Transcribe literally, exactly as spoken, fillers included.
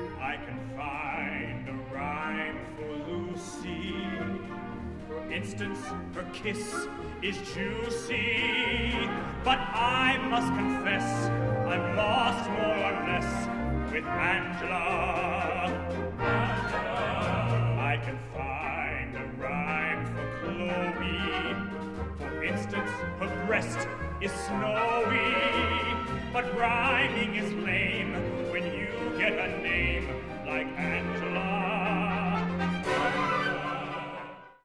I can find a rhyme for Lucy. For instance, her kiss is juicy. But I must confess, I'm lost more or less with Angela. Angela. I can find a rhyme for Chloe. For instance, her breast is snowy. But rhyming is lame when you get a name like Angela.